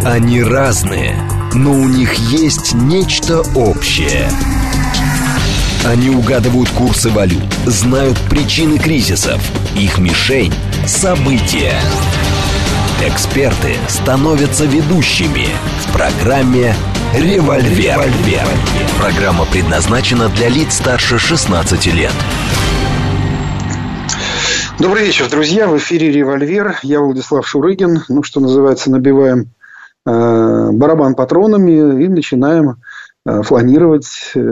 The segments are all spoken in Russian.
Они разные, но у них есть нечто общее. Они угадывают курсы валют, знают причины кризисов. Их мишень – события. Эксперты становятся ведущими в программе «Револьвер». Программа предназначена для лиц старше 16 лет. Добрый вечер, друзья. В эфире «Револьвер». Я Владислав Шурыгин. Что называется, набиваем барабан патронами и начинаем фланировать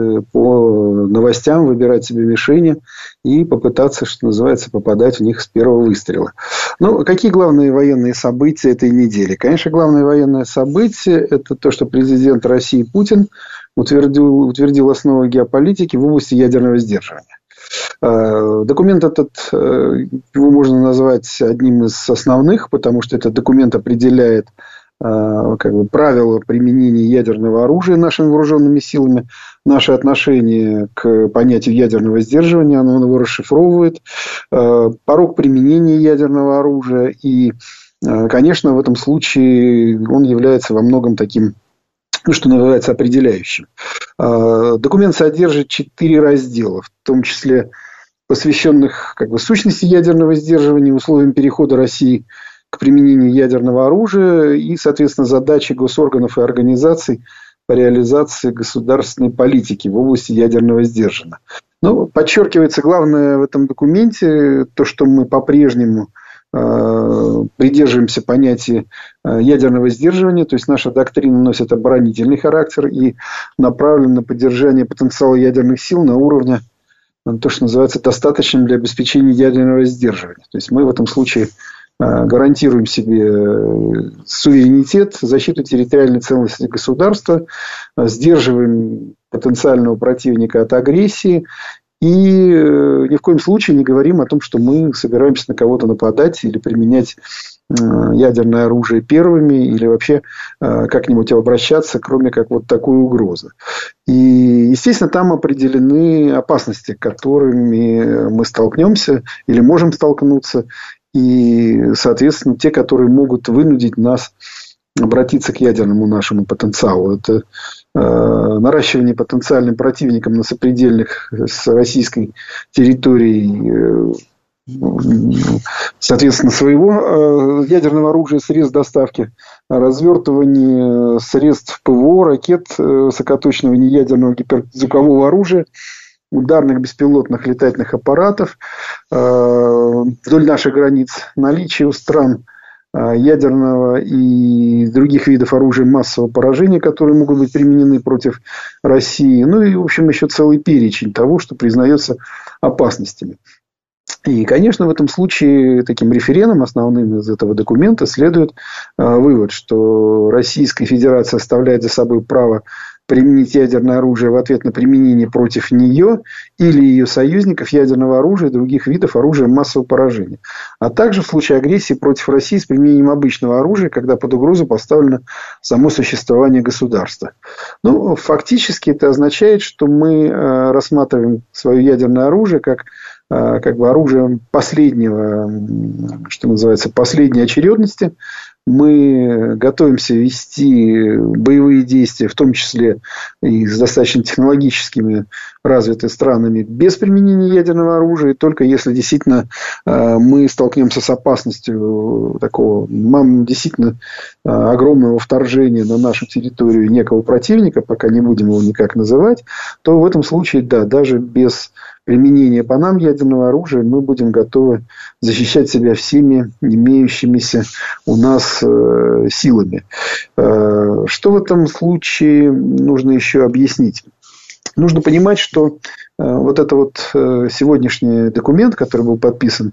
по новостям, выбирать себе мишени и попытаться, что называется, попадать в них с первого выстрела. Какие главные военные события этой недели? Конечно, главное военное событие – это то, что президент России Путин утвердил основы геополитики в области ядерного сдерживания. Документ этот, его можно назвать одним из основных, потому что этот документ определяет правила применения ядерного оружия нашими вооруженными силами, наше отношение к понятию ядерного сдерживания, оно его расшифровывает, порог применения ядерного оружия. И, конечно, в этом случае он является во многом таким, что называется, определяющим. Документ содержит 4 раздела, в том числе посвященных сущности ядерного сдерживания, условиям перехода России к применению ядерного оружия и, соответственно, задачи госорганов и организаций по реализации государственной политики в области ядерного сдерживания. Подчеркивается главное в этом документе то, что мы по-прежнему придерживаемся понятия ядерного сдерживания, то есть наша доктрина носит оборонительный характер и направлена на поддержание потенциала ядерных сил на уровне, то, что называется, достаточным для обеспечения ядерного сдерживания. То есть мы в этом случае гарантируем себе суверенитет, защиту территориальной целостности государства, сдерживаем потенциального противника от агрессии и ни в коем случае не говорим о том, что мы собираемся на кого-то нападать или применять ядерное оружие первыми или вообще как-нибудь обращаться, кроме как такой угрозы. И, естественно, там определены опасности, которыми мы столкнемся или можем столкнуться. И, соответственно, те, которые могут вынудить нас обратиться к ядерному нашему потенциалу. Это наращивание потенциальным противником на сопредельных с российской территорией, соответственно, своего ядерного оружия, средств доставки, развертывание средств ПВО, ракет высокоточного неядерного гиперзвукового оружия, ударных беспилотных летательных аппаратов вдоль наших границ, наличие у стран ядерного и других видов оружия массового поражения, которые могут быть применены против России. И, в общем, еще целый перечень того, что признается опасностями. И, конечно, в этом случае таким референдом основным из этого документа следует вывод, что Российская Федерация оставляет за собой право применить ядерное оружие в ответ на применение против нее или ее союзников ядерного оружия и других видов оружия массового поражения. А также в случае агрессии против России с применением обычного оружия, когда под угрозу поставлено само существование государства. Фактически это означает, что мы рассматриваем свое ядерное оружие как оружие последнего, что называется, последней очередности. Мы готовимся вести боевые действия, в том числе и с достаточно технологическими развитыми странами, без применения ядерного оружия. И только если действительно мы столкнемся с опасностью такого действительно огромного вторжения на нашу территорию некого противника, пока не будем его никак называть, то в этом случае, да, даже без применения по нам ядерного оружия мы будем готовы защищать себя всеми имеющимися у нас силами. Что в этом случае нужно еще объяснить? Нужно понимать, что этот сегодняшний документ, который был подписан,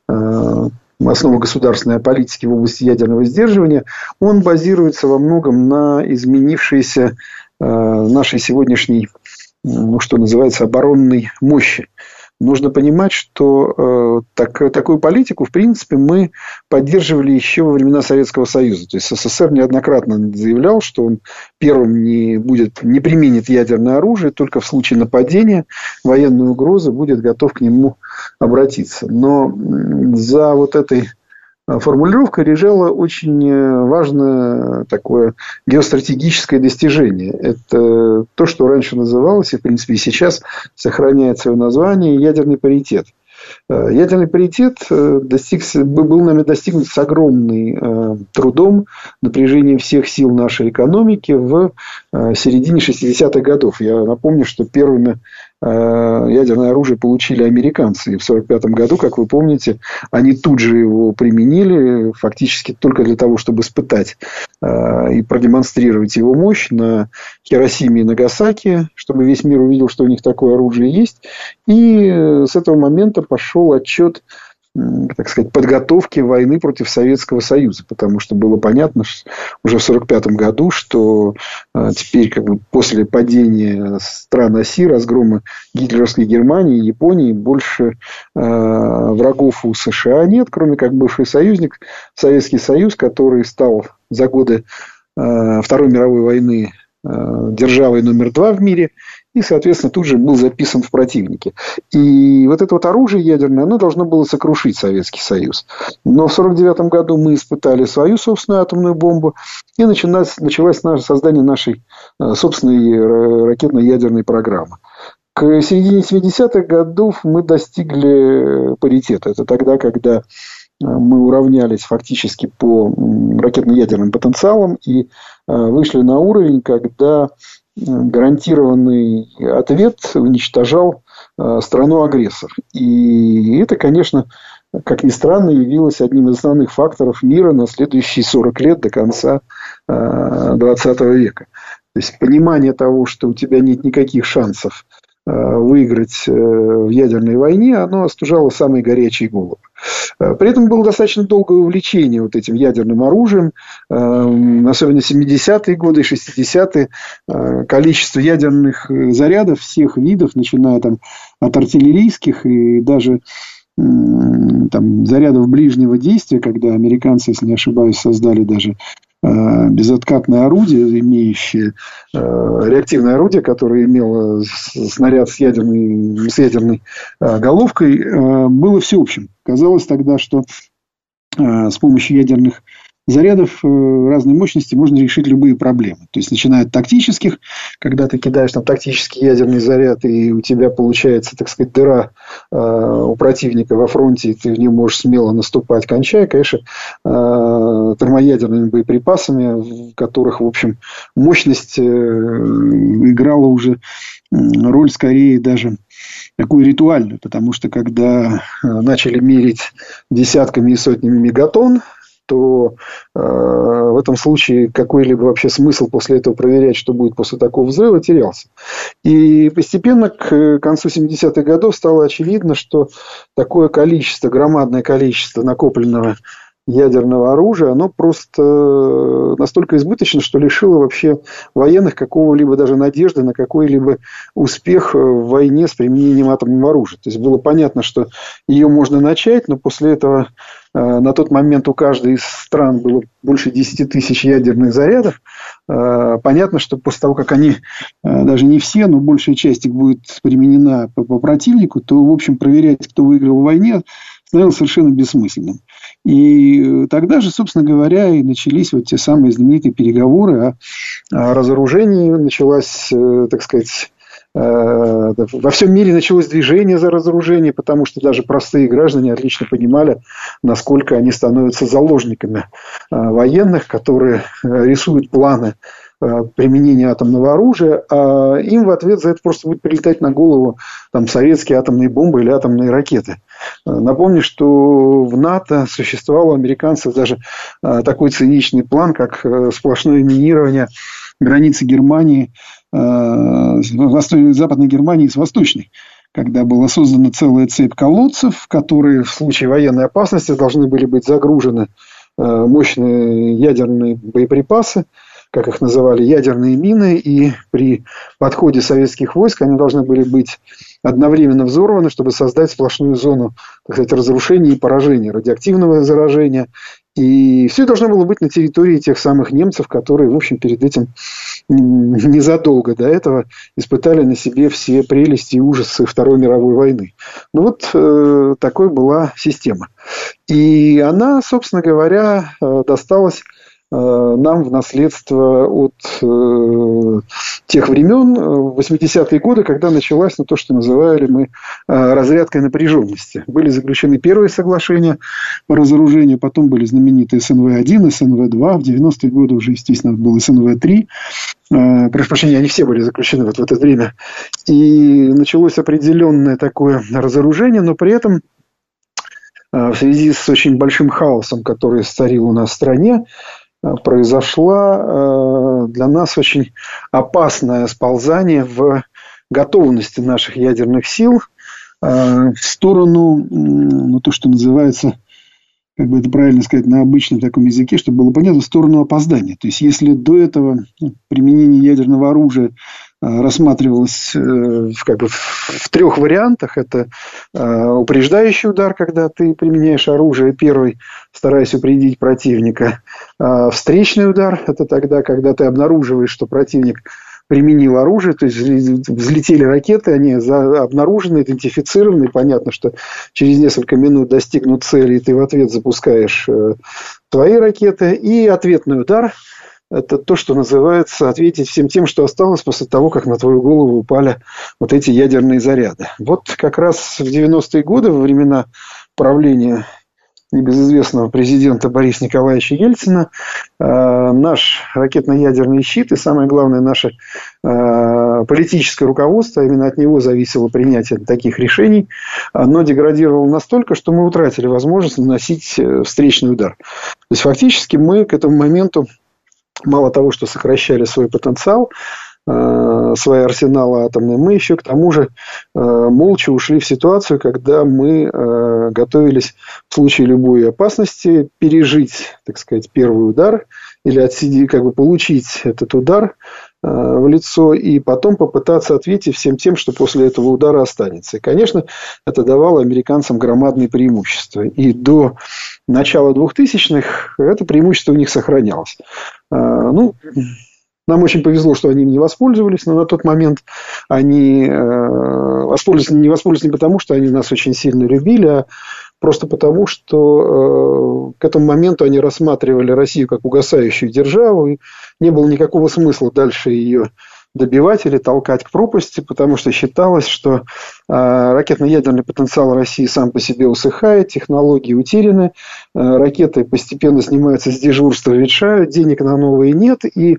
основы государственной политики в области ядерного сдерживания, он базируется во многом на изменившейся нашей сегодняшней, что называется, оборонной мощи. Нужно понимать, что такую политику, в принципе, мы поддерживали еще во времена Советского Союза. То есть СССР неоднократно заявлял, что он первым не применит ядерное оружие, только в случае нападения, военной угрозы будет готов к нему обратиться. Но за этой формулировка лежало очень важное такое геостратегическое достижение. Это то, что раньше называлось, и, в принципе, и сейчас сохраняет свое название, ядерный паритет. Ядерный паритет был нами достигнут с огромным трудом, напряжением всех сил нашей экономики в середине 60-х годов. Я напомню, что первыми ядерное оружие получили американцы. И в 1945 году, как вы помните, они тут же его применили, фактически только для того, чтобы испытать и продемонстрировать его мощь на Хиросиме и Нагасаки, чтобы весь мир увидел, что у них такое оружие есть. И с этого момента пошел отчет, так сказать, подготовки войны против Советского Союза, потому что было понятно уже в 1945 году, что теперь после падения стран оси, разгрома гитлеровской Германии и Японии, больше врагов у США нет, кроме как бывший союзник Советский Союз, который стал за годы Второй мировой войны державой номер 2 в мире, и, соответственно, тут же был записан в противнике. И вот это вот оружие ядерное, оно должно было сокрушить Советский Союз. Но в 1949 году мы испытали свою собственную атомную бомбу, и началось создание нашей собственной ракетно-ядерной программы. К середине 70-х годов мы достигли паритета. Это тогда, когда мы уравнялись фактически по ракетно-ядерным потенциалам и вышли на уровень, когда гарантированный ответ уничтожал страну-агрессор. И это, конечно, как ни странно, явилось одним из основных факторов мира на следующие 40 лет до конца 20 века. То есть понимание того, что у тебя нет никаких шансов выиграть в ядерной войне, оно остужало самые горячие головы. При этом было достаточно долгое увлечение вот этим ядерным оружием, особенно 70-е годы и 60-е. Количество ядерных зарядов всех видов, начиная от артиллерийских и даже зарядов ближнего действия, когда американцы, если не ошибаюсь, создали даже безоткатное орудие, имеющее реактивное орудие, которое имело снаряд с ядерной головкой, было всеобщим. Казалось тогда, что с помощью ядерных зарядов разной мощности можно решить любые проблемы. То есть, начиная от тактических, когда ты кидаешь тактический ядерный заряд, и у тебя получается, так сказать, дыра у противника во фронте, и ты в нее можешь смело наступать, кончая, конечно, термоядерными боеприпасами, в которых, в общем, мощность играла уже роль скорее даже такую ритуальную, потому что когда начали мерить десятками и сотнями мегатонн, то в этом случае какой-либо вообще смысл после этого проверять, что будет после такого взрыва, терялся. И постепенно к концу 70-х годов стало очевидно, что такое количество, громадное количество накопленного ядерного оружия, оно просто настолько избыточно, что лишило вообще военных какого-либо даже надежды на какой-либо успех в войне с применением атомного оружия. То есть было понятно, что ее можно начать, но после этого на тот момент у каждой из стран было больше 10 тысяч ядерных зарядов. Понятно, что после того, как они, даже не все, но большая часть их будет применена по противнику, то, в общем, проверять, кто выиграл в войне, становилось совершенно бессмысленным. И тогда же, собственно говоря, и начались вот те самые знаменитые переговоры о разоружении. Началась, так сказать, во всем мире началось движение за разоружение, потому что даже простые граждане отлично понимали, насколько они становятся заложниками военных, которые рисуют планы применения атомного оружия, а им в ответ за это просто будет прилетать на голову советские атомные бомбы или атомные ракеты. Напомню, что в НАТО существовал у американцев даже такой циничный план, как сплошное минирование границы Германии, Западной Германии с Восточной, когда была создана целая цепь колодцев, которые в случае военной опасности должны были быть загружены мощные ядерные боеприпасы, как их называли, ядерные мины, и при подходе советских войск они должны были быть одновременно взорваны, чтобы создать сплошную зону, так сказать, разрушения и поражения, радиоактивного заражения И все должно было быть на территории тех самых немцев, которые, в общем, перед этим незадолго до этого испытали на себе все прелести и ужасы Второй мировой войны. Ну, вот такой была система. И она, собственно говоря, досталась нам в наследство от тех времен, 80-е годы, когда началась то, что называли мы разрядкой напряженности. Были заключены первые соглашения по разоружению, потом были знаменитые СНВ-1, СНВ-2, в 90-е годы уже, естественно, был СНВ-3. Прошу прощения, они все были заключены вот в это время. И началось определенное такое разоружение, но при этом в связи с очень большим хаосом, который царил у нас в стране, произошло для нас очень опасное сползание в готовности наших ядерных сил в сторону, ну, то, что называется, как бы это правильно сказать на обычном таком языке, чтобы было понятно, в сторону опоздания. То есть, если до этого применение ядерного оружия рассматривалось как бы в трех вариантах. Это упреждающий удар, когда ты применяешь оружие первый, стараясь упредить противника. Встречный удар – это тогда, когда ты обнаруживаешь, что противник применил оружие, то есть взлетели ракеты, они обнаружены, идентифицированы, и понятно, что через несколько минут достигнут цели, и ты в ответ запускаешь твои ракеты. И ответный удар – это то, что называется ответить всем тем, что осталось после того, как на твою голову упали вот эти ядерные заряды. Вот как раз в 90-е годы, во времена правления небезызвестного президента Бориса Николаевича Ельцина, наш ракетно-ядерный щит и, самое главное, наше политическое руководство, именно от него зависело принятие таких решений, оно деградировало настолько, что мы утратили возможность наносить встречный удар. То есть, фактически мы к этому моменту мало того, что сокращали свой потенциал, свои арсеналы атомные, мы еще к тому же молча ушли в ситуацию, когда мы готовились в случае любой опасности пережить, так сказать, первый удар или как бы получить этот удар в лицо и потом попытаться ответить всем тем, что после этого удара останется. И, конечно, это давало американцам громадные преимущества. И до начала 2000-х это преимущество у них сохранялось. Ну, нам очень повезло, что они им не воспользовались, но на тот момент они не воспользовались не потому, что они нас очень сильно любили, а просто потому, что к этому моменту они рассматривали Россию как угасающую державу, и не было никакого смысла дальше ее добивать или толкать к пропасти, потому что считалось, что ракетно-ядерный потенциал России сам по себе усыхает, технологии утеряны, ракеты постепенно снимаются с дежурства, ветшают, денег на новые нет, и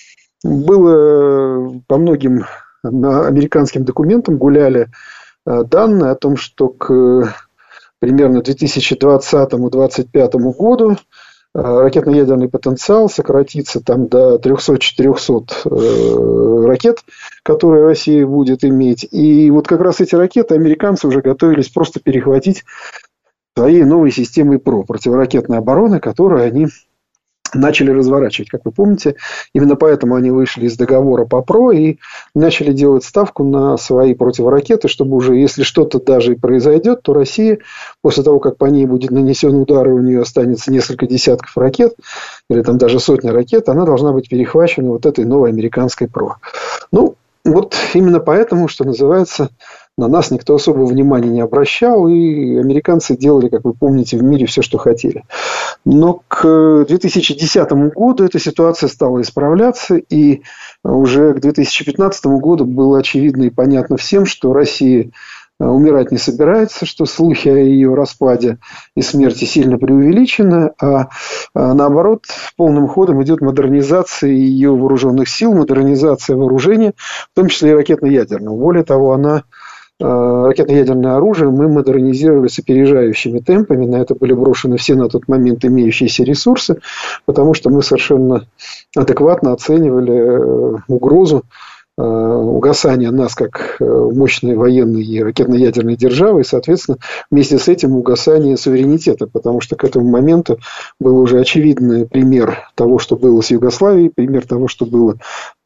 было по многим американским документам гуляли данные о том, что к примерно 2020-2025 году ракетно-ядерный потенциал сократится там до 300-400 ракет, которые Россия будет иметь. И вот как раз эти ракеты американцы уже готовились просто перехватить своей новой системой ПРО, противоракетной обороны, которую они начали разворачивать. Как вы помните, именно поэтому они вышли из договора по ПРО и начали делать ставку на свои противоракеты, чтобы уже, если что-то даже и произойдет, то Россия, после того, как по ней будет нанесен удар, и у нее останется несколько десятков ракет, или там даже сотни ракет, она должна быть перехвачена вот этой новой американской ПРО. Ну, вот именно поэтому, что называется, на нас никто особого внимания не обращал, и американцы делали, как вы помните, в мире все, что хотели. Но к 2010 году эта ситуация стала исправляться, и уже к 2015 году было очевидно и понятно всем, что Россия умирать не собирается, что слухи о ее распаде и смерти сильно преувеличены, а наоборот, полным ходом идет модернизация ее вооруженных сил, модернизация вооружения, в том числе и ракетно-ядерного. Более того, ракетно-ядерное оружие мы модернизировали с опережающими темпами. На это были брошены все на тот момент имеющиеся ресурсы, потому что мы совершенно адекватно оценивали угрозу угасания нас как мощной военной и ракетно-ядерной державы, и, соответственно, вместе с этим угасание суверенитета, потому что к этому моменту был уже очевидный пример того, что было с Югославией, пример того, что было в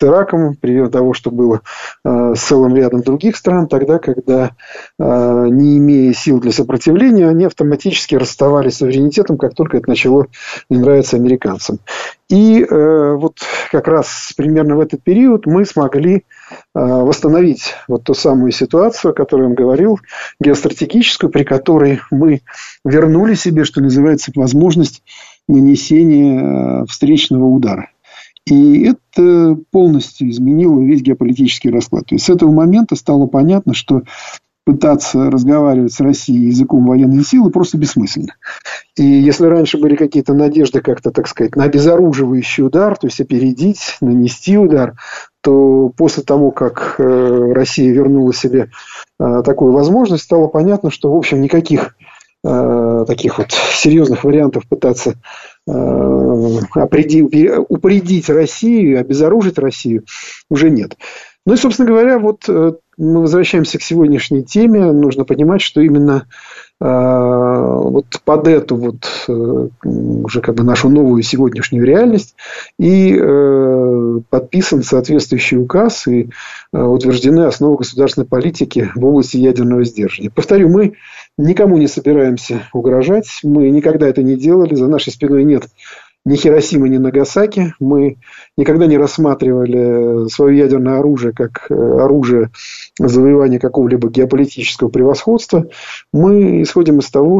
Ираком, пример того, что было с целым рядом других стран, тогда, когда, не имея сил для сопротивления, они автоматически расставались с суверенитетом, как только это начало не нравиться американцам. И вот как раз примерно в этот период мы смогли восстановить вот ту самую ситуацию, о которой я вам говорил, геостратегическую, при которой мы вернули себе, что называется, возможность нанесения встречного удара. И это полностью изменило весь геополитический расклад. То есть с этого момента стало понятно, что пытаться разговаривать с Россией языком военной силы просто бессмысленно. И если раньше были какие-то надежды как-то, так сказать, на обезоруживающий удар, то есть опередить, нанести удар, то после того, как Россия вернула себе такую возможность, стало понятно, что, в общем, никаких таких вот серьезных вариантов пытаться упредить Россию, обезоружить Россию уже нет. Ну и, собственно говоря, вот мы возвращаемся к сегодняшней теме. Нужно понимать, что именно вот под эту вот уже как бы нашу новую сегодняшнюю реальность и подписан соответствующий указ и утверждены основы государственной политики в области ядерного сдерживания. Повторю, мы никому не собираемся угрожать, мы никогда это не делали, за нашей спиной нет ни Хиросимы, ни Нагасаки. Мы никогда не рассматривали свое ядерное оружие как оружие завоевания какого-либо геополитического превосходства. Мы исходим из того,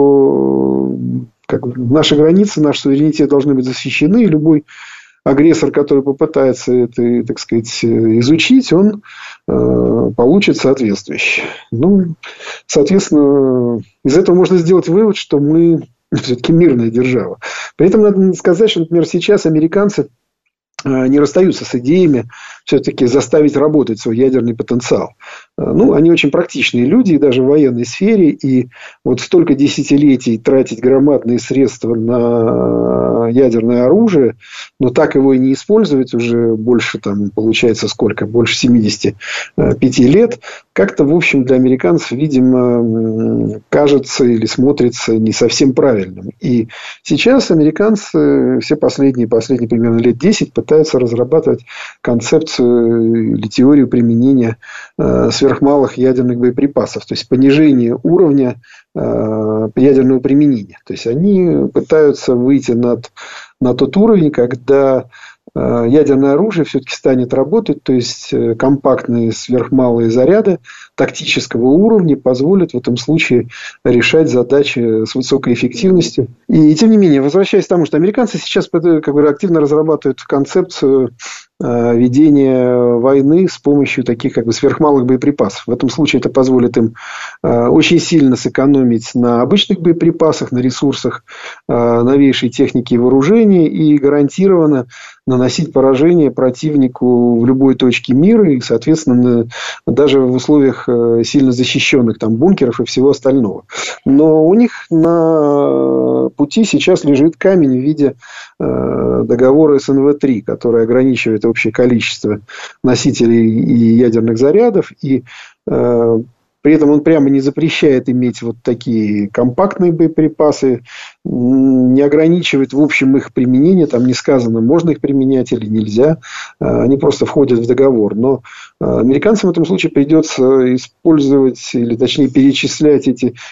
что наши границы, наш суверенитет должны быть защищены, и любой агрессор, который попытается это, так сказать, изучить, он получит соответствующее. Ну, соответственно, из этого можно сделать вывод, что мы все-таки мирная держава. При этом надо сказать, что, например, сейчас американцы не расстаются с идеями все-таки заставить работать свой ядерный потенциал. Ну, они очень практичные люди, даже в военной сфере. И вот столько десятилетий тратить громадные средства на ядерное оружие, но так его и не использовать уже больше, там, получается, сколько? Больше 75 лет. Как-то, в общем, для американцев, видимо, кажется или смотрится не совсем правильным. И сейчас американцы все последние примерно лет 10 пытаются разрабатывать концепцию или теорию применения сверхмалых ядерных боеприпасов, то есть понижение уровня ядерного применения. То есть они пытаются выйти на тот уровень, когда ядерное оружие все-таки станет работать, то есть компактные сверхмалые заряды тактического уровня позволят в этом случае решать задачи с высокой эффективностью. И тем не менее, возвращаясь к тому, что американцы сейчас как бы активно разрабатывают концепцию ведения войны с помощью таких как бы сверхмалых боеприпасов. В этом случае это позволит им очень сильно сэкономить на обычных боеприпасах, на ресурсах новейшей техники и вооружения и гарантированно наносить поражение противнику в любой точке мира и, соответственно, даже в условиях сильно защищенных там бункеров и всего остального. Но у них на пути сейчас лежит камень в виде договора СНВ-3, который ограничивает общее количество носителей и ядерных зарядов, и при этом он прямо не запрещает иметь вот такие компактные боеприпасы, не ограничивает в общем их применение, там не сказано, можно их применять или нельзя, они просто входят в договор. Но американцам в этом случае придется использовать, или точнее причислять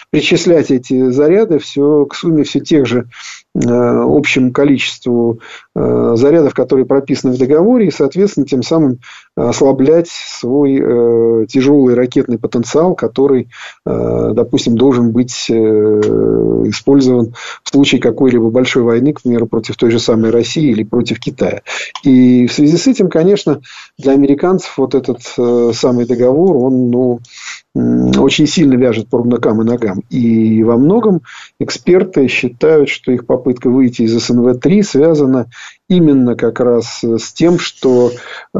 эти заряды к сумме все тех же общему количеству зарядов, которые прописаны в договоре, и, соответственно, тем самым ослаблять свой тяжелый ракетный потенциал, который, допустим, должен быть использован в случае какой-либо большой войны, к примеру, против той же самой России или против Китая. И в связи с этим, конечно, для американцев вот этот самый договор, он, очень сильно вяжет по рукам и ногам. И во многом эксперты считают, что их попытка выйти из СНВ-3 связана именно как раз с тем, что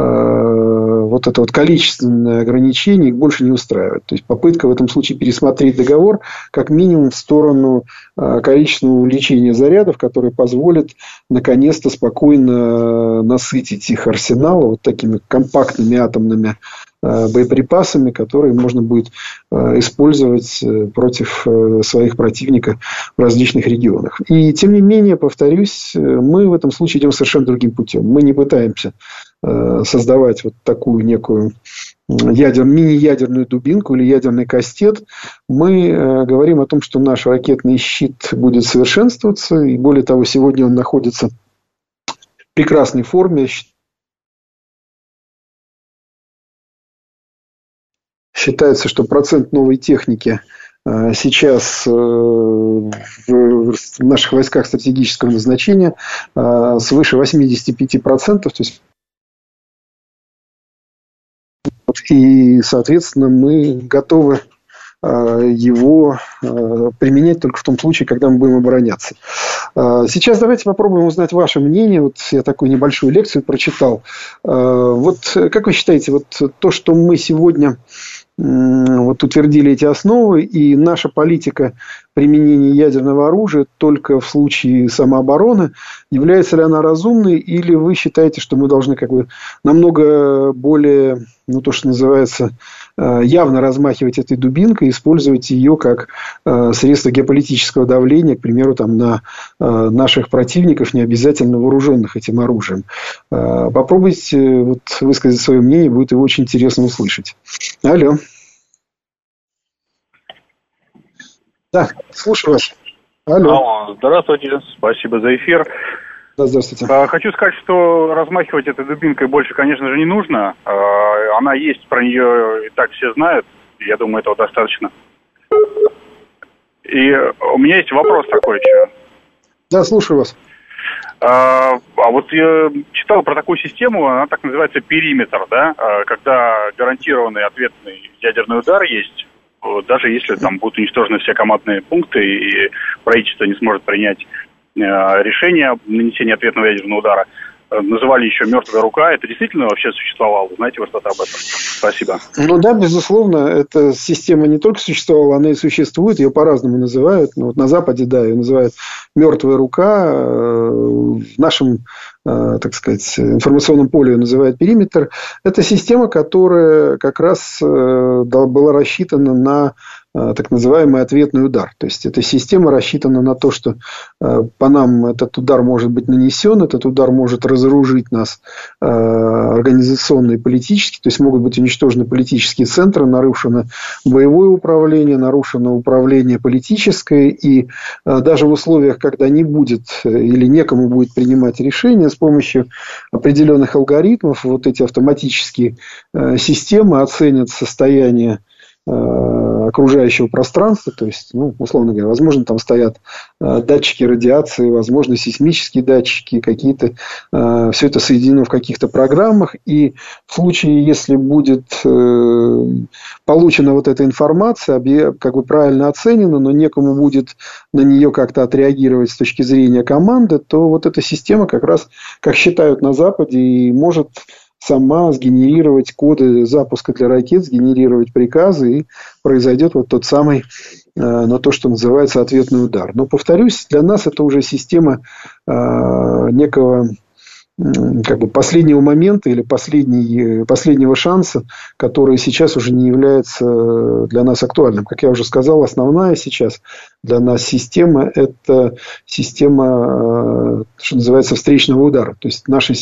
вот это вот количественное ограничение их больше не устраивает. То есть попытка в этом случае пересмотреть договор как минимум в сторону количественного увеличения зарядов, которые позволят наконец-то спокойно насытить их арсенал вот такими компактными атомными боеприпасами, которые можно будет использовать против своих противников в различных регионах. И тем не менее, повторюсь, мы в этом случае идем совершенно другим путем. Мы не пытаемся создавать вот такую некую мини-ядерную дубинку или ядерный кастет. Мы говорим о том, что наш ракетный щит будет совершенствоваться. И более того, сегодня он находится в прекрасной форме. Считается, что процент новой техники сейчас в наших войсках стратегического назначения свыше 85%. То есть, и, соответственно, мы готовы его применять только в том случае, когда мы будем обороняться. Сейчас давайте попробуем узнать ваше мнение. Вот я такую небольшую лекцию прочитал. Вот как вы считаете, вот то, что мы сегодня вот утвердили эти основы, и наша политика применения ядерного оружия только в случае самообороны, является ли она разумной, или вы считаете, что мы должны как бы намного более, то, что называется, явно размахивать этой дубинкой, использовать ее как средство геополитического давления, к примеру, там, на наших противников, не обязательно вооруженных этим оружием? Попробуйте вот высказать свое мнение, будет его очень интересно услышать. Алло. Да, слушаю вас. Алло, здравствуйте, спасибо за эфир. Да, здравствуйте. Хочу сказать, что размахивать этой дубинкой больше, конечно же, не нужно. Она есть, про нее и так все знают. Я думаю, этого достаточно. И у меня есть вопрос такой еще. Да, слушаю вас. Вот я читал про такую систему, она так называется периметр, да, когда гарантированный ответный ядерный удар есть, даже если там будут уничтожены все командные пункты и правительство не сможет принять решение о нанесении ответного ядерного удара. Называли еще «мертвая рука». Это действительно вообще существовало? Знаете вы что-то об этом? Спасибо. Да, безусловно, эта система не только существовала, она и существует. Ее по-разному называют. Вот на Западе, да, ее называют «мертвая рука». В нашем, так сказать, информационном поле ее называют «периметр». Это система, которая как раз была рассчитана на так называемый ответный удар. То есть, эта система рассчитана на то, что по нам этот удар может быть нанесен, этот удар может разоружить нас организационно и политически, то есть, могут быть уничтожены политические центры, нарушено боевое управление, нарушено управление политическое, и даже в условиях, когда не будет или некому будет принимать решения с помощью определенных алгоритмов, вот эти автоматические системы оценят состояние окружающего пространства, то есть, условно говоря, возможно, там стоят датчики радиации, возможно, сейсмические датчики, какие-то, все это соединено в каких-то программах, и в случае, если будет получена вот эта информация, как бы правильно оценена, но некому будет на нее как-то отреагировать с точки зрения команды, то вот эта система как раз, как считают на Западе, и может сама сгенерировать коды запуска для ракет, сгенерировать приказы, и произойдет вот тот самый, то, что называется ответный удар. Но, повторюсь, для нас это уже система некого как бы последнего момента или последнего шанса, который сейчас уже не является для нас актуальным. Как я уже сказал, основная сейчас для нас система – это система, что называется, встречного удара. То есть, наша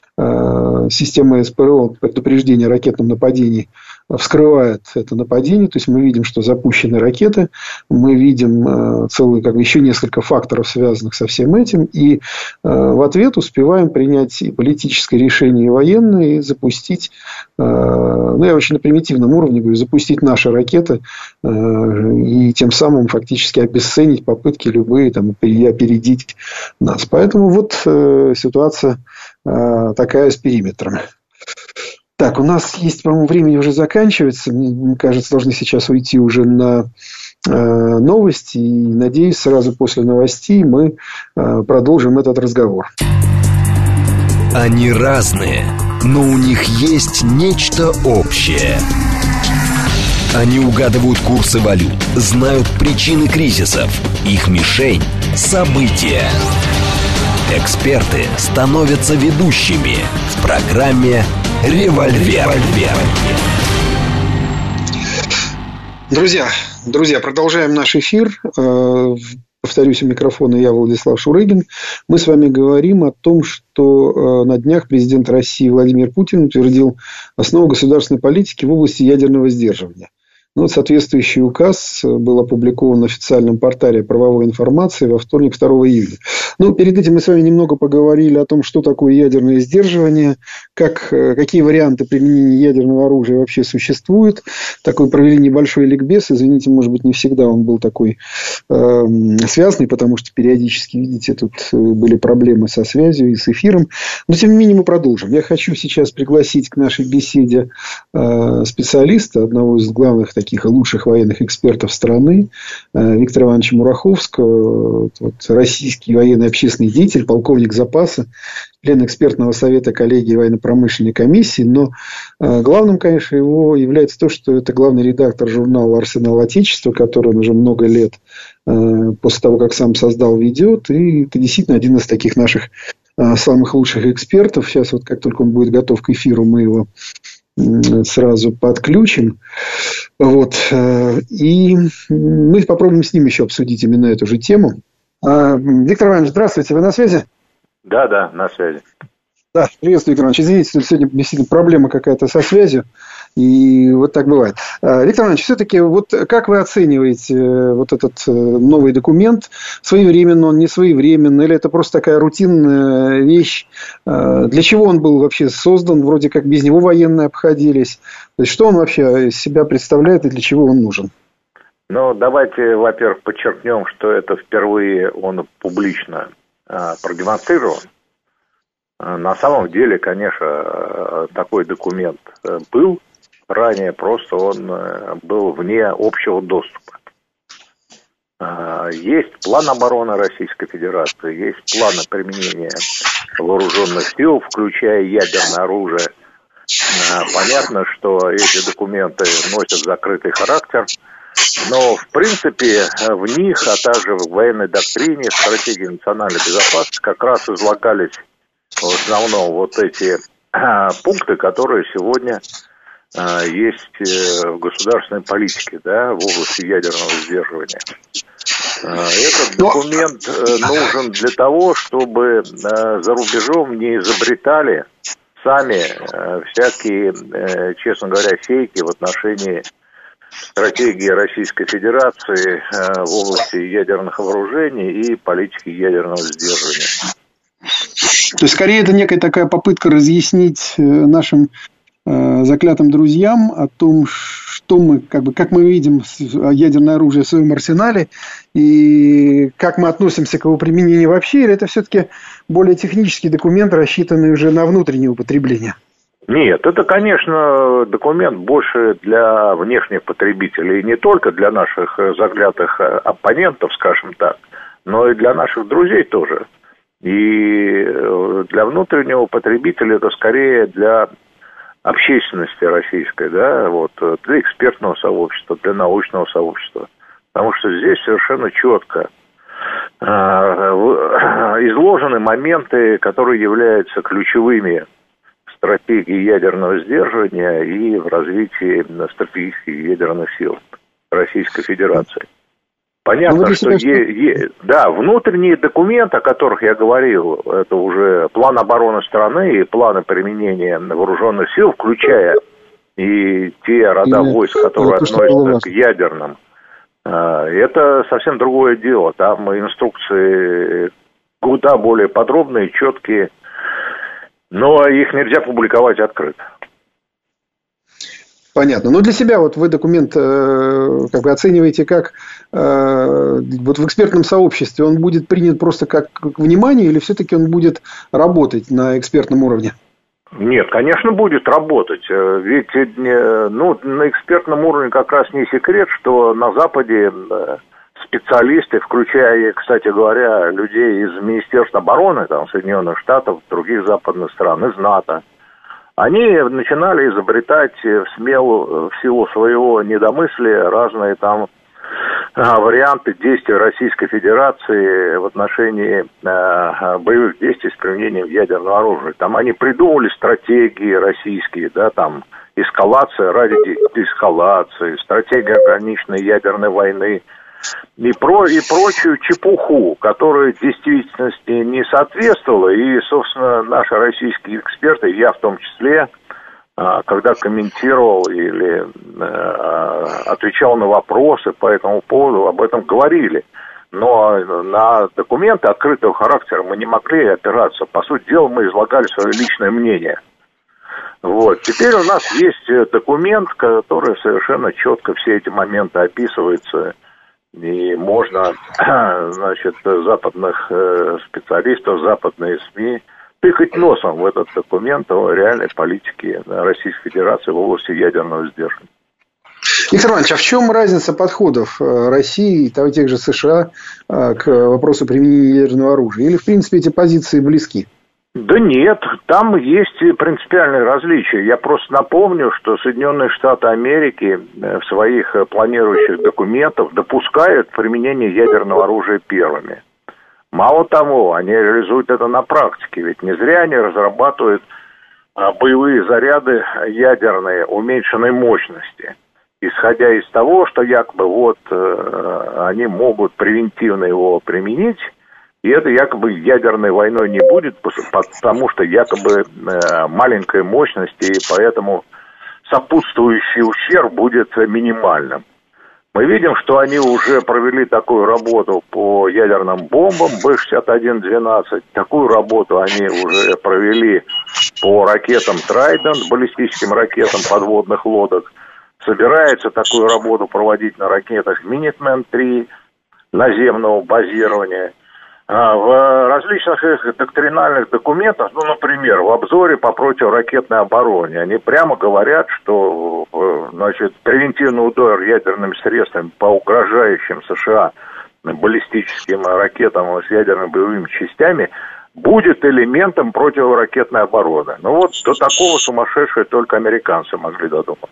система СПРО, предупреждения о ракетном нападении, вскрывает это нападение. То есть, мы видим, что запущены ракеты, мы видим еще несколько факторов, связанных со всем этим, и в ответ успеваем принять и политическое решение, и военное, и запустить, я очень на примитивном уровне говорю, запустить наши ракеты, и тем самым фактически обесценить попытки любые опередить нас. Поэтому вот ситуация такая с периметром. Так, у нас есть, по-моему, времени уже заканчивается. Мне кажется, должны сейчас уйти уже на новости. И, надеюсь, сразу после новостей мы продолжим этот разговор. Они разные, но у них есть нечто общее. Они угадывают курсы валют, знают причины кризисов. Их мишень – события. Эксперты становятся ведущими в программе «Револьвер». Друзья, продолжаем наш эфир. Повторюсь, у микрофона я, Владислав Шурыгин. Мы с вами говорим о том, что на днях президент России Владимир Путин утвердил основу государственной политики в области ядерного сдерживания. Соответствующий указ был опубликован на официальном портале правовой информации во вторник, 2 июля. Перед этим мы с вами немного поговорили о том, что такое ядерное сдерживание, какие варианты применения ядерного оружия вообще существуют. Провели небольшой ликбез. Извините, может быть, не всегда он был такой связанный, потому что периодически, видите, тут были проблемы со связью и с эфиром. Но, тем не менее, мы продолжим. Я хочу сейчас пригласить к нашей беседе специалиста, одного из главных таких лучших военных экспертов страны, Виктора Ивановича Мураховского, российский военный общественный деятель, полковник запаса, член экспертного совета коллегии военно-промышленной комиссии. Но главным, конечно, его является то, что это главный редактор журнала «Арсенал Отечества», который он уже много лет после того, как сам создал, ведет. И это действительно один из таких наших самых лучших экспертов. Сейчас как только он будет готов к эфиру, мы его сразу подключим. И мы попробуем с ним еще обсудить именно эту же тему. Виктор Иванович, здравствуйте, вы на связи? Да, на связи. Да, приветствую, Виктор Иванович. Извините, тут сегодня действительно проблема какая-то со связью. И вот так бывает. Виктор Иванович, все-таки как вы оцениваете этот новый документ? Своевременно он, не своевременно? Или это просто такая рутинная вещь? Для чего он был вообще создан? Вроде как без него военные обходились. То есть, что он вообще из себя представляет и для чего он нужен? Давайте, во-первых, подчеркнем, что это впервые он публично продемонстрирован. На самом деле, конечно, такой документ был ранее, просто он был вне общего доступа. Есть план обороны Российской Федерации, есть планы применения вооруженных сил, включая ядерное оружие. Понятно, что эти документы носят закрытый характер, но, в принципе, в них, а также в военной доктрине, стратегии национальной безопасности как раз излагались в основном эти пункты, которые сегодня есть в государственной политике, в области ядерного сдерживания. Этот документ нужен для того, чтобы за рубежом не изобретали сами всякие, честно говоря, фейки в отношении стратегии Российской Федерации в области ядерных вооружений и политики ядерного сдерживания. То есть, скорее, это некая такая попытка разъяснить нашим заклятым друзьям о том, что мы, как мы видим ядерное оружие в своем арсенале и как мы относимся к его применению вообще, или это все-таки более технический документ, рассчитанный уже на внутреннее употребление? Нет, это, конечно, документ больше для внешних потребителей, и не только для наших заклятых оппонентов, скажем так, но и для наших друзей тоже. И для внутреннего потребителя это скорее для общественности российской, для экспертного сообщества, для научного сообщества. Потому что здесь совершенно четко изложены моменты, которые являются ключевыми в стратегии ядерного сдерживания и в развитии стратегических ядерных сил Российской Федерации. Понятно, что внутренние документы, о которых я говорил, это уже план обороны страны и планы применения вооруженных сил, включая и те рода войск, которые относятся к ядерным. Это совсем другое дело. Там инструкции куда более подробные, четкие, но их нельзя публиковать открыто. Понятно. Но для себя вы документ оцениваете как в экспертном сообществе, он будет принят просто как к вниманию или все-таки он будет работать на экспертном уровне? Нет, конечно, будет работать. Ведь на экспертном уровне как раз не секрет, что на Западе специалисты, включая, кстати говоря, людей из Министерства обороны, Соединенных Штатов, других западных стран, из НАТО, они начинали изобретать в силу своего недомыслия разные варианты действий Российской Федерации в отношении боевых действий с применением ядерного оружия. Там они придумали стратегии российские, да, там эскалация ради эскалации, стратегия ограниченной ядерной войны и прочую чепуху, которая в действительности не соответствовала. И, собственно, наши российские эксперты, я в том числе, когда комментировал или отвечал на вопросы по этому поводу, об этом говорили. Но на документы открытого характера мы не могли опираться. По сути дела, мы излагали свое личное мнение. Вот. Теперь у нас есть документ, который совершенно четко все эти моменты описывается. И можно, значит, западных специалистов, западные СМИ тыкать носом в этот документ о реальной политике Российской Федерации в области ядерного сдерживания. Виктор Иванович, а в чем разница подходов России и тех же США к вопросу применения ядерного оружия? Или, в принципе, эти позиции близки? Да нет, там есть принципиальные различия. Я просто напомню, что Соединенные Штаты Америки в своих планирующих документах допускают применение ядерного оружия первыми. Мало того, они реализуют это на практике, ведь не зря они разрабатывают боевые заряды ядерные уменьшенной мощности, исходя из того, что якобы вот они могут превентивно его применить, и это якобы ядерной войной не будет, потому что якобы маленькая мощность, и поэтому сопутствующий ущерб будет минимальным. Мы видим, что они уже провели такую работу по ядерным бомбам Б-61-12. Такую работу они уже провели по ракетам Trident, баллистическим ракетам подводных лодок. Собирается такую работу проводить на ракетах Minuteman-3 наземного базирования. В различных их доктринальных документах, ну, например, в обзоре по противоракетной обороне, они прямо говорят, что, значит, превентивный удар ядерными средствами по угрожающим США баллистическим ракетам с ядерными боевыми частями будет элементом противоракетной обороны. Ну вот до такого сумасшедшего только американцы могли додуматься.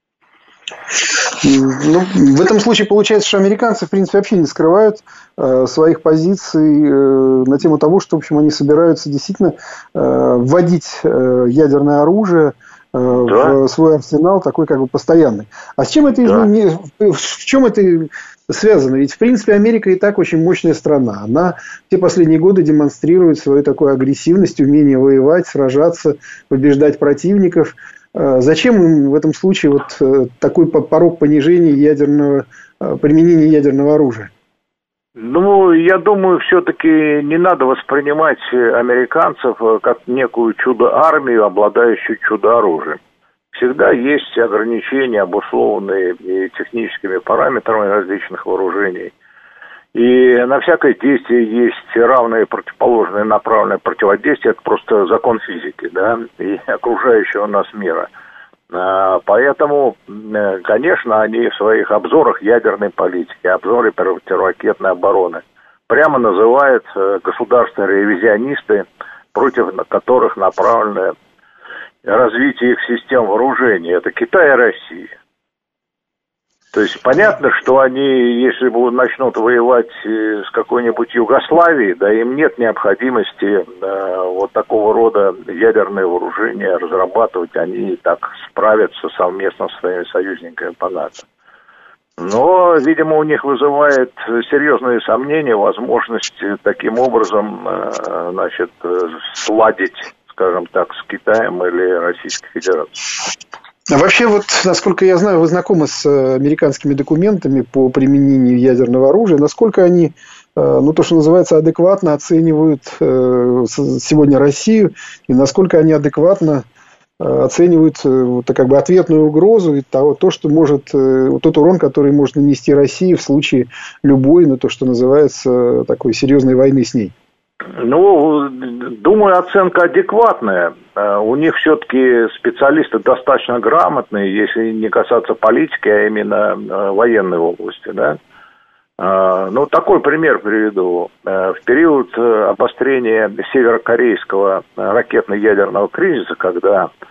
Ну, в этом случае получается, что американцы, в принципе, вообще не скрывают своих позиций на тему того, что, в общем, они собираются действительно вводить ядерное оружие в свой арсенал, такой как бы постоянный. А с чем это в чем это связано? Ведь, в принципе, Америка и так очень мощная страна. Она все последние годы демонстрирует свою такую агрессивность, умение воевать, сражаться, побеждать противников. Зачем им в этом случае вот такой порог понижения применения ядерного оружия? Ну, я думаю, все-таки не надо воспринимать американцев как некую чудо-армию, обладающую чудо-оружием. Всегда есть ограничения, обусловленные и техническими параметрами различных вооружений. И на всякое действие есть равное и противоположное направленное противодействие. Это просто закон физики, да, и окружающего нас мира. Поэтому, конечно, они в своих обзорах ядерной политики, обзоре противоракетной обороны прямо называют государственные ревизионисты, против которых направлено развитие их систем вооружений. Это Китай и Россия. То есть понятно, что они, если начнут воевать с какой-нибудь Югославией, да, им нет необходимости вот такого рода ядерные вооружения разрабатывать, они и так справятся совместно с своими союзниками по НАТО. Но, видимо, у них вызывает серьезные сомнения возможность таким образом, значит, сладить, скажем так, с Китаем или Российской Федерацией. Вообще, вот, насколько я знаю, вы знакомы с американскими документами по применению ядерного оружия. Насколько они, ну, то, что называется, адекватно оценивают сегодня Россию, и насколько они адекватно оценивают как бы ответную угрозу и то, что может, тот урон, который может нанести России в случае любой, ну, то, что называется, такой серьезной войны с ней. Ну, думаю, оценка адекватная. У них все-таки специалисты достаточно грамотные, если не касаться политики, а именно военной области, да. Ну, такой пример приведу. В период обострения северокорейского ракетно-ядерного кризиса, когда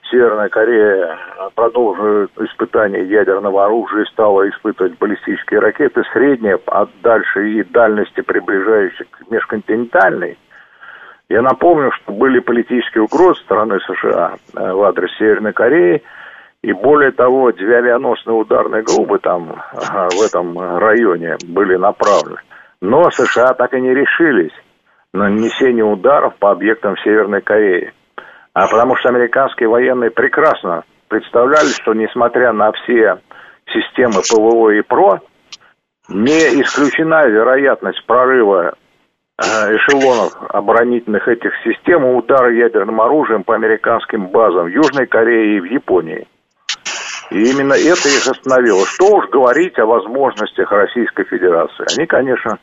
Северная Корея продолжит испытания ядерного оружия и стала испытывать баллистические ракеты средней, а дальше и дальности, приближающие к межконтинентальной. Я напомню, что были политические угрозы стороны США в адрес Северной Кореи, и более того, 2 авианосные ударные группы там в этом районе были направлены. Но США так и не решились на нанесение ударов по объектам Северной Кореи. А потому что американские военные прекрасно представляли, что несмотря на все системы ПВО и ПРО, не исключена вероятность прорыва эшелонов оборонительных этих систем и удара ядерным оружием по американским базам в Южной Корее и в Японии. И именно это их остановило. Что уж говорить о возможностях Российской Федерации. Они, конечно,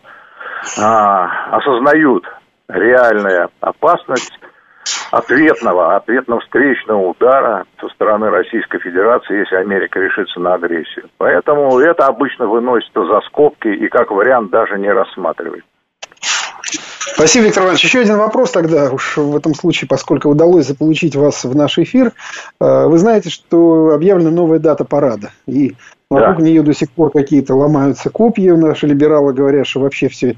осознают реальную опасность ответного встречного удара со стороны Российской Федерации, если Америка решится на агрессию. Поэтому это обычно выносится за скобки и как вариант даже не рассматривает. Спасибо, Виктор Иванович. Еще один вопрос тогда, уж в этом случае, поскольку удалось заполучить вас в наш эфир. Вы знаете, что объявлена новая дата парада. И вокруг нее до сих пор какие-то ломаются копья. Наши либералы говорят, что вообще все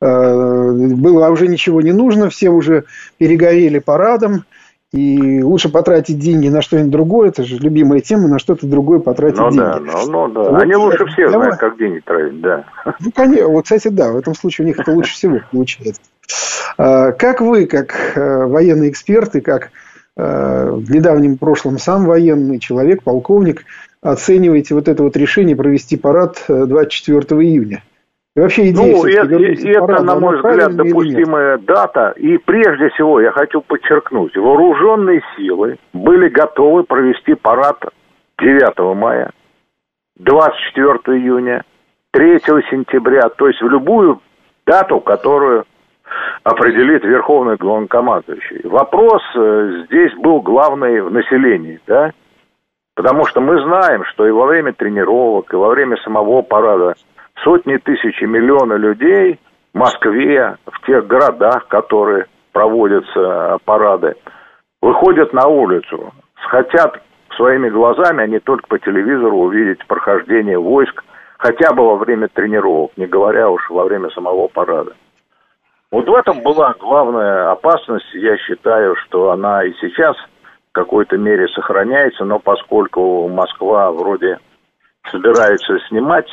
было уже ничего не нужно. Все уже перегорели парадом. И лучше потратить деньги на что-нибудь другое. Это же любимая тема, на что-то другое потратить деньги. Да. Вот, они лучше всех знают, как деньги тратить, да. Ну, конечно. Вот, кстати, да, в этом случае у них это лучше всего получается. Как вы, как военный эксперт и как в недавнем прошлом сам военный человек, полковник, оцениваете вот это вот решение провести парад 24 июня? И вообще идея это, на мой взгляд, допустимая дата. И прежде всего я хочу подчеркнуть, вооруженные силы были готовы провести парад 9 мая, 24 июня, 3 сентября, то есть в любую дату, которую определит Верховный Главнокомандующий. Вопрос здесь был главный в населении, да? Потому что мы знаем, что и во время тренировок, и во время самого парада сотни тысяч и миллионы людей в Москве, в тех городах, которые проводятся парады, выходят на улицу, хотят своими глазами, а не только по телевизору, увидеть прохождение войск, хотя бы во время тренировок, не говоря уж во время самого парада. Вот в этом была главная опасность. Я считаю, что она и сейчас в какой-то мере сохраняется, но поскольку Москва вроде собирается снимать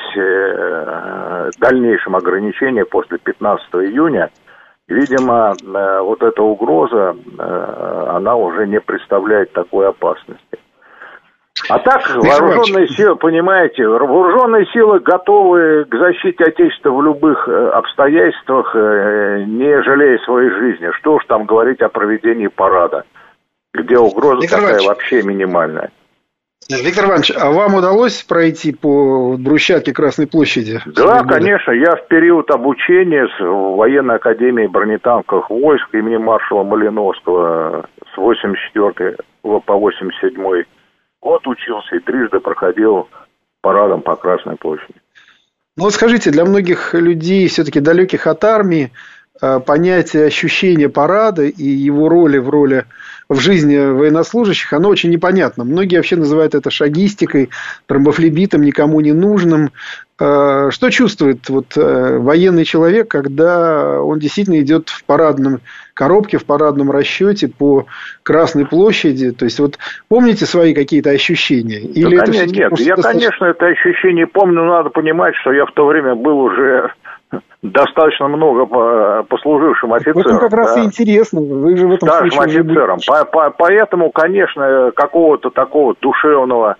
дальнейшим ограничения после 15 июня, видимо, вот эта угроза, она уже не представляет такой опасности. А так, вооруженные силы, понимаете, вооруженные силы готовы к защите Отечества в любых обстоятельствах, не жалея своей жизни. Что уж там говорить о проведении парада, где угроза такая вообще минимальная. Виктор Иванович, а вам удалось пройти по брусчатке Красной площади? Да, конечно. Я в период обучения в военной академии бронетанковых войск имени маршала Малиновского с 84 по 87 год учился и трижды проходил парадом по Красной площади. Ну вот скажите, для многих людей, все-таки далеких от армии, понятие ощущения парада и его роли в жизни военнослужащих, оно очень непонятно. Многие вообще называют это шагистикой, тромбофлебитом, никому не нужным. Что чувствует военный человек, когда он действительно идет в парадном коробке, в парадном расчете по Красной площади? То есть, помните свои какие-то ощущения? Или да, нет, я, конечно, это ощущение помню, но надо понимать, что я в то время был уже достаточно много послужившим офицером. Вот как раз и интересно. Вы же в этом старшим офицером. Поэтому, конечно, какого-то такого душевного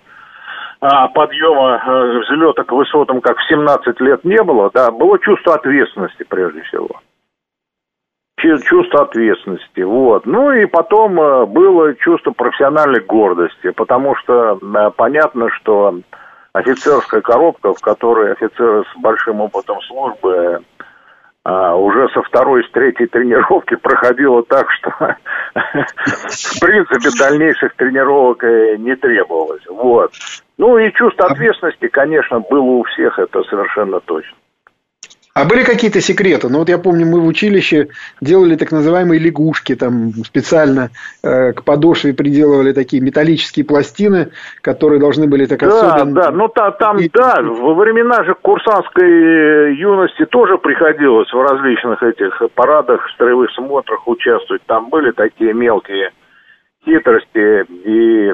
подъема, взлета к высотам, как в 17 лет, не было. Да, было чувство ответственности, прежде всего. Чувство ответственности. Вот. Ну и потом было чувство профессиональной гордости, потому что понятно, что офицерская коробка, в которой офицеры с большим опытом службы уже со второй, с третьей тренировки проходила так, что в принципе дальнейших тренировок не требовалось. Вот. Ну и чувство ответственности, конечно, было у всех, это совершенно точно. А были какие-то секреты? Ну, вот я помню, мы в училище делали так называемые лягушки, там специально к подошве приделывали такие металлические пластины, которые должны были так особенно... Да, ну да, во времена же курсантской юности тоже приходилось в различных этих парадах, строевых смотрах участвовать. Там были такие мелкие хитрости и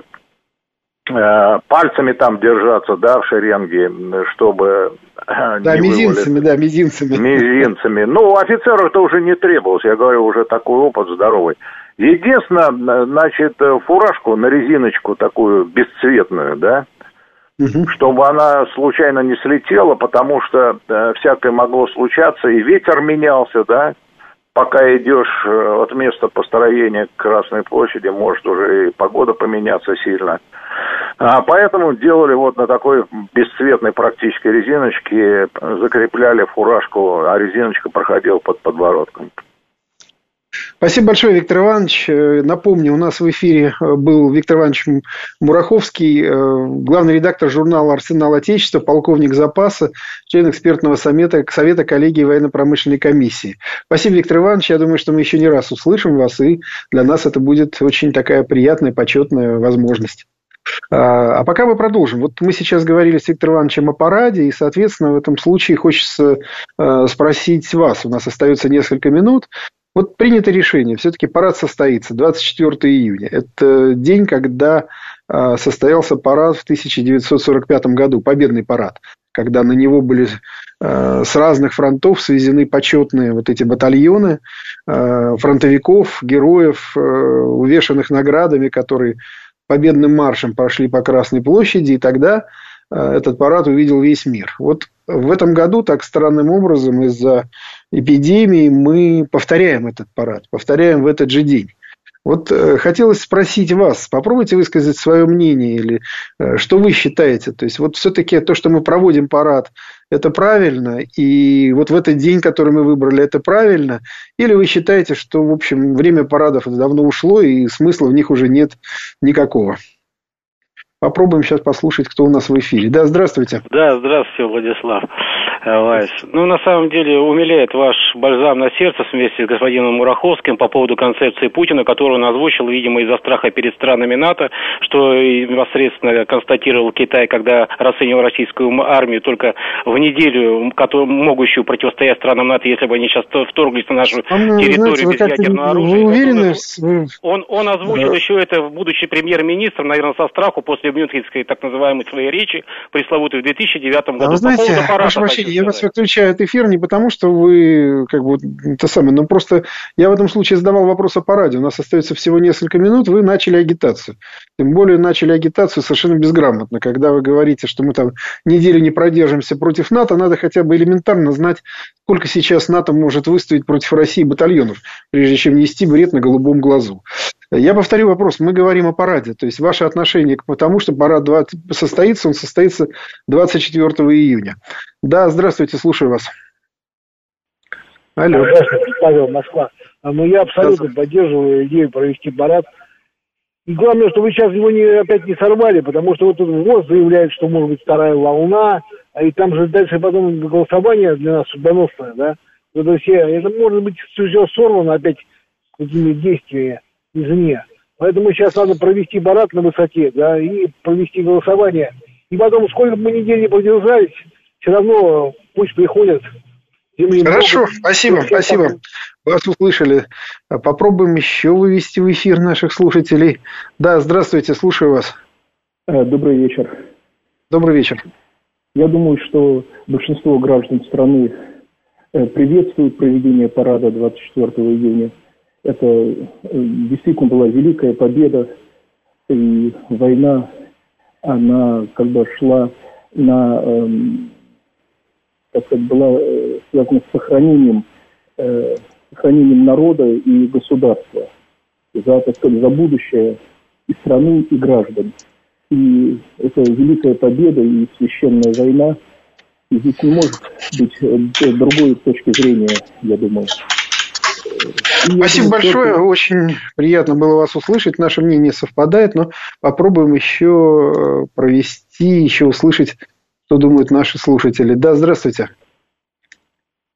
пальцами там держаться, да, в шеренге, чтобы... Да, мизинцами, да, мизинцами. Мизинцами. Ну, офицеров-то уже не требовалось, я говорю, уже такой опыт здоровый. Единственное, значит, фуражку на резиночку такую бесцветную, да, чтобы она случайно не слетела, потому что всякое могло случаться, и ветер менялся, да, пока идешь от места построения к Красной площади, может уже и погода поменяться сильно. Поэтому делали вот на такой бесцветной практически резиночке, закрепляли фуражку, а резиночка проходила под подбородком. Спасибо большое, Виктор Иванович. Напомню, у нас в эфире был Виктор Иванович Мураховский, главный редактор журнала «Арсенал Отечества», полковник запаса, член экспертного совета коллегии военно-промышленной комиссии. Спасибо, Виктор Иванович. Я думаю, что мы еще не раз услышим вас, и для нас это будет очень такая приятная, почетная возможность. А пока мы продолжим. Вот мы сейчас говорили с Виктором Ивановичем о параде, и, соответственно, в этом случае хочется спросить вас. У нас остается несколько минут. Вот принято решение, все-таки парад состоится 24 июня. Это день, когда состоялся парад в 1945 году, победный парад, когда на него были с разных фронтов свезены почетные вот эти батальоны фронтовиков, героев, увешанных наградами, которые победным маршем прошли по Красной площади, и тогда этот парад увидел весь мир. Вот в этом году так странным образом из-за эпидемии мы повторяем этот парад, повторяем в этот же день. Вот хотелось спросить вас, попробуйте высказать свое мнение, или что вы считаете? То есть, вот все-таки то, что мы проводим парад, это правильно, и вот в этот день, который мы выбрали, это правильно? Или вы считаете, что, в общем, время парадов давно ушло, и смысла в них уже нет никакого? Попробуем сейчас послушать, кто у нас в эфире. Да, здравствуйте. Да, здравствуйте, Владислав. Ну, на самом деле, умиляет ваш бальзам на сердце вместе с господином Мураховским по поводу концепции Путина, которую он озвучил, видимо, из-за страха перед странами НАТО, что непосредственно констатировал Китай, когда расценивал российскую армию только в неделю, могущую противостоять странам НАТО, если бы они сейчас вторглись на нашу территорию без ядерного оружия. Вы уверены? Он озвучил еще это, будучи премьер-министром, наверное, со страху после мюнхенской так называемой своей речи, пресловутой в 2009 году. Вы знаете, прошу прощения, я вас выключаю от эфира не потому, что вы но просто я в этом случае задавал вопрос о параде. У нас остается всего несколько минут, вы начали агитацию. Тем более начали агитацию совершенно безграмотно. Когда вы говорите, что мы там неделю не продержимся против НАТО, надо хотя бы элементарно знать, сколько сейчас НАТО может выставить против России батальонов, прежде чем нести бред на голубом глазу. Я повторю вопрос. Мы говорим о параде. То есть, ваше отношение к тому, что парад состоится, он состоится 24 июня. Да, здравствуйте, слушаю вас. Алло. Здравствуйте, Павел, Москва. Я абсолютно поддерживаю идею провести парад. И главное, что вы сейчас его опять не сорвали, потому что вот тут ВОЗ заявляет, что может быть вторая волна, и там же дальше потом голосование для нас судьбоносное, да? Это может быть все сорвано опять какими действиями извне. Поэтому сейчас надо провести парад на высоте, да, и провести голосование. И потом, сколько бы мы недель не продержались, все равно пусть приходят. Хорошо, спасибо. Вас услышали. Попробуем еще вывести в эфир наших слушателей. Да, здравствуйте, слушаю вас. Добрый вечер. Добрый вечер. Я думаю, что большинство граждан страны приветствуют проведение парада 24 июня. Это действительно была великая победа, и война, она шла была связана с сохранением народа и государства, за будущее и страны, и граждан. И это великая победа и священная война. И здесь не может быть другой точки зрения, я думаю. Спасибо большое. Очень приятно было вас услышать. Наше мнение совпадает, но попробуем еще провести, еще услышать, что думают наши слушатели. Да, здравствуйте.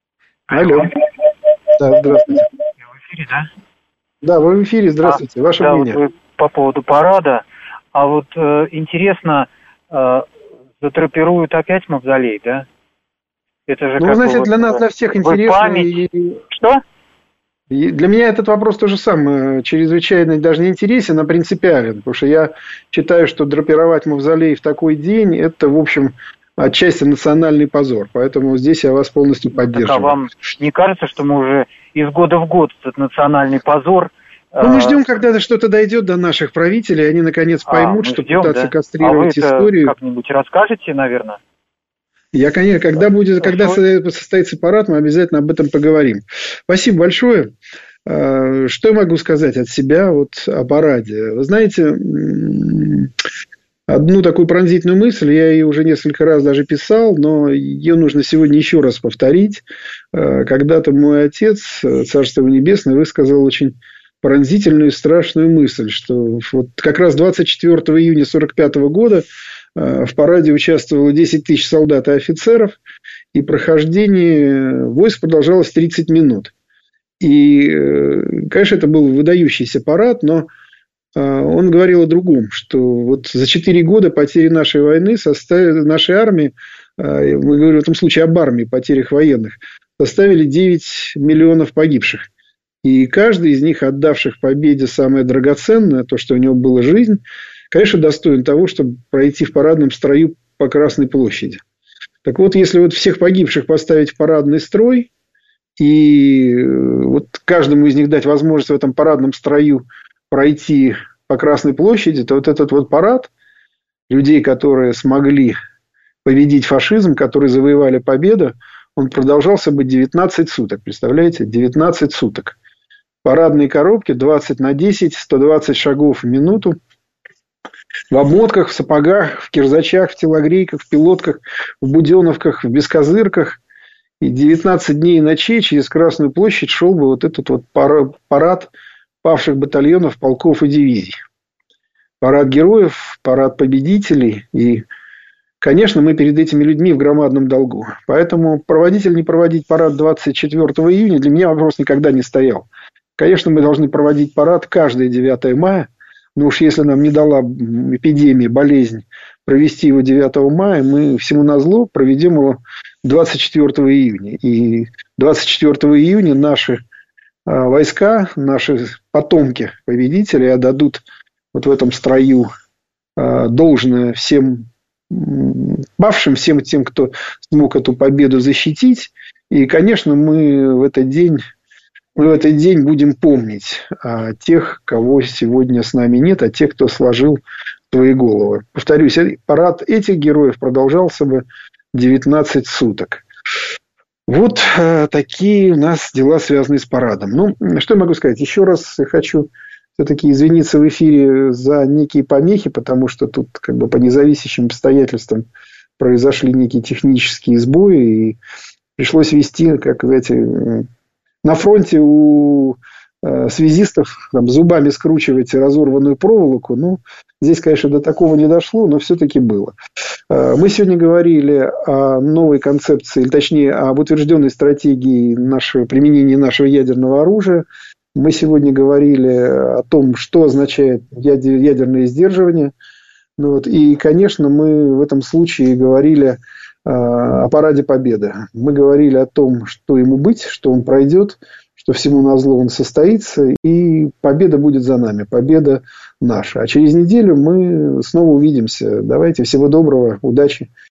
Алло. Да, здравствуйте. В эфире, да? Да, вы в эфире, здравствуйте. Ваше мнение. Вот по поводу парада. А вот интересно, задрапируют опять мавзолей, да? Это же вы знаете, для нас, для всех интересно. Что? Для меня этот вопрос тоже сам чрезвычайно даже не интересен, а принципиален. Потому что я считаю, что драпировать мавзолей в такой день, это, в общем, отчасти национальный позор. Поэтому здесь я вас полностью поддерживаю. А вам не кажется, что мы уже из года в год этот национальный позор... мы ждем, когда что-то дойдет до наших правителей, они наконец поймут, что ждем, пытаться кастрировать историю... как-нибудь расскажете, наверное? Я, конечно, когда состоится парад, мы обязательно об этом поговорим. Спасибо большое. Что я могу сказать от себя о параде? Вы знаете, одну такую пронзительную мысль, я ее уже несколько раз даже писал, но ее нужно сегодня еще раз повторить. Когда-то мой отец, Царство Небесное, высказал очень пронзительную и страшную мысль, что как раз 24 июня 1945 года в параде участвовало 10 тысяч солдат и офицеров, и прохождение войск продолжалось 30 минут. И, конечно, это был выдающийся парад, но он говорил о другом, что за 4 года потери нашей войны, нашей армии, мы говорим в этом случае об армии, потерях военных, составили 9 миллионов погибших. И каждый из них, отдавших победе самое драгоценное, то, что у него была жизнь, конечно, достоин того, чтобы пройти в парадном строю по Красной площади. Так вот, если всех погибших поставить в парадный строй, и каждому из них дать возможность в этом парадном строю пройти по Красной площади, то этот парад людей, которые смогли победить фашизм, которые завоевали победу, он продолжался бы 19 суток. Представляете? 19 суток. Парадные коробки 20 на 10, 120 шагов в минуту. В обмотках, в сапогах, в кирзачах, в телогрейках, в пилотках, в буденовках, в бескозырках. И 19 дней и ночей через Красную площадь шел бы этот парад павших батальонов, полков и дивизий. Парад героев, парад победителей. И, конечно, мы перед этими людьми в громадном долгу. Поэтому проводить или не проводить парад 24 июня для меня вопрос никогда не стоял. Конечно, мы должны проводить парад каждое 9 мая. Но уж если нам не дала эпидемия, болезнь провести его 9 мая, мы всему назло проведем его 24 июня. И 24 июня наши войска, наши потомки победителей отдадут в этом строю должное всем павшим, всем тем, кто смог эту победу защитить. И, конечно, мы в этот день будем помнить о тех, кого сегодня с нами нет, о тех, кто сложил свои головы. Повторюсь, парад этих героев продолжался бы 19 суток. Вот такие у нас дела, связанные с парадом. Что я могу сказать? Еще раз хочу все-таки извиниться в эфире за некие помехи, потому что тут по независящим обстоятельствам произошли некие технические сбои, и пришлось вести, как знаете, на фронте у связистов зубами скручивать разорванную проволоку. Здесь, конечно, до такого не дошло, но все-таки было. Мы сегодня говорили о новой концепции, или точнее, об утвержденной стратегии применения нашего ядерного оружия. Мы сегодня говорили о том, что означает ядерное сдерживание. И, конечно, мы в этом случае говорили о параде Победы. Мы говорили о том, что ему быть, что он пройдет, что всему назло он состоится, и победа будет за нами, победа наша. А через неделю мы снова увидимся. Давайте, всего доброго, удачи